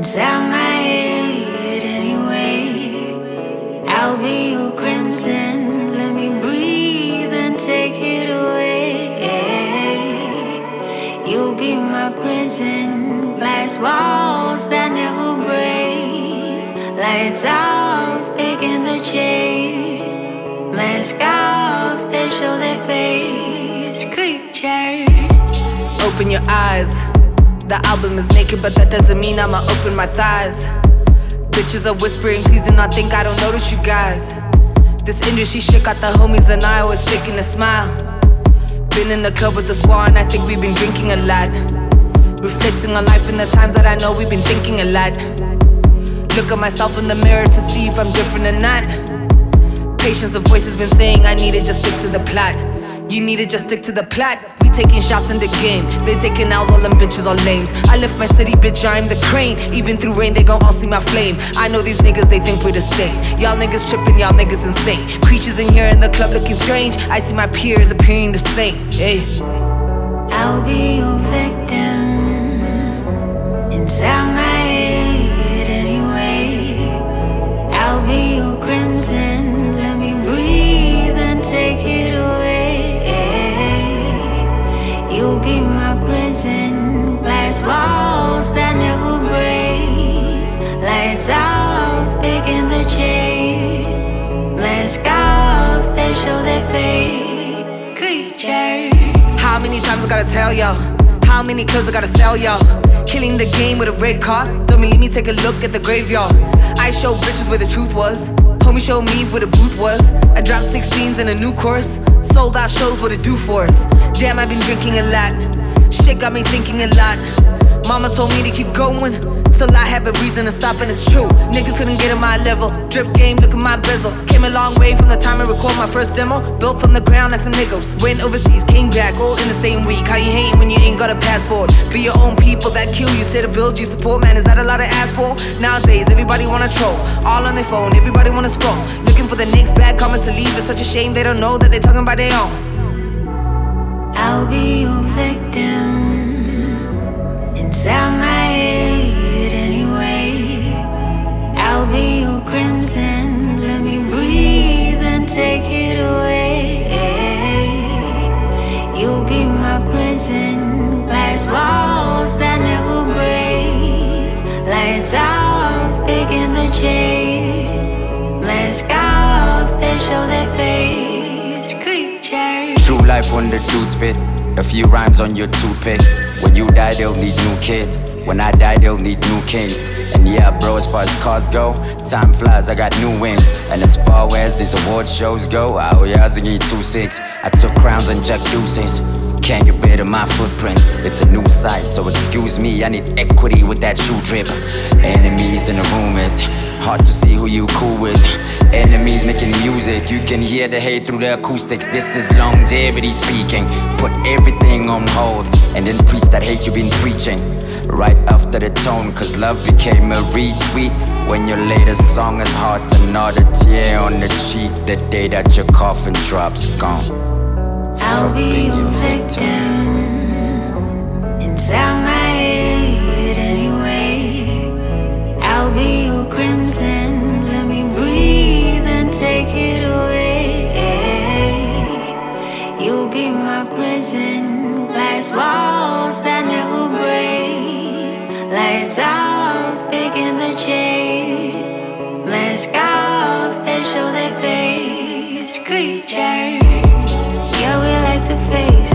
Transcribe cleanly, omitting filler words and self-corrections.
inside my head anyway. I'll be your crimson, let me breathe and take it away. You'll be my prison, glass walls that never break. Lights off, taking the chase. Mask off, they show their face. Creatures. Open your eyes. The album is naked, but that doesn't mean I'ma open my thighs. Bitches are whispering, please do not think I don't notice you guys. This industry shit got the homies and I always faking a smile. Been in the club with the squad and I think we've been drinking a lot. Reflecting on life in the times that I know we've been thinking a lot. Look at myself in the mirror to see if I'm different or not. Patience, the voice has been saying I need to just stick to the plot. You need to just stick to the plot. We taking shots in the game, they taking L's, all them bitches are lames. I lift my city, bitch, I'm the crane. Even through rain, they gon' all see my flame. I know these niggas, they think we're the same. Y'all niggas tripping, y'all niggas insane. Creatures in here in the club looking strange. I see my peers appearing the same. Hey, I'll be your victim inside my head anyway. I'll be your crimson, let me breathe and take it away. You'll be my prison, glass walls that never break. Lights off, taking the chase. Mask off, they show their face. Creatures. how many times I gotta tell y'all? How many kills I gotta sell y'all? Killing the game with a red car. Don't believe me, take a look at the graveyard. I showed bitches where the truth was. Homie showed me where the booth was. I dropped 16s in a new course. Sold out shows, what it do for us. Damn, I've been drinking a lot. Shit got me thinking a lot. Mama told me to keep going till I have a reason to stop, and it's true. Niggas couldn't get at my level. Drip game, look at my bezel. Came a long way from the time I recorded my first demo. Built from the ground like some niggas. Went overseas, came back all in the same week. How you hating when you ain't got a passport? Be your own people that kill you, stay to build you support. Man, is that a lot to ask for? Nowadays, everybody wanna troll. All on their phone, everybody wanna scroll. Looking for the next bad comments to leave. It's such a shame they don't know that they talking about their own. I'll be your victim inside my head anyway. I'll be your crimson, let me breathe and take it away. You'll be my prison, glass walls that never break. Lights off, taking the chase. Mask off, they show their face. Creatures. True life when the dude spit. A few rhymes on your toothpick. When you die, they'll need new kids. When I die, they'll need new kings. And yeah, bro, as far as cars go, time flies, I got new wings. And as far as these award shows go, oh yeah, I was 2-6. I took crowns and Jack Deuces. Can't get rid of my footprint. It's a new sight, so excuse me, I need equity with that shoe drip. Enemies in the room, it's hard to see who you cool with. Enemies making music, you can hear the hate through the acoustics. This is longevity speaking. Put everything on hold and then preach that hate you've been preaching. Right after the tone, cause love became a retweet. When your latest song is hard to nod a tear on the cheek the day that your coffin drops gone. I'll be your victim inside my head anyway. I'll be your crimson, let me breathe and take it away. You'll be my prison, glass walls that never break. Lights off, taking the chase. Mask off, they show their face. Creatures. Yeah, we like to face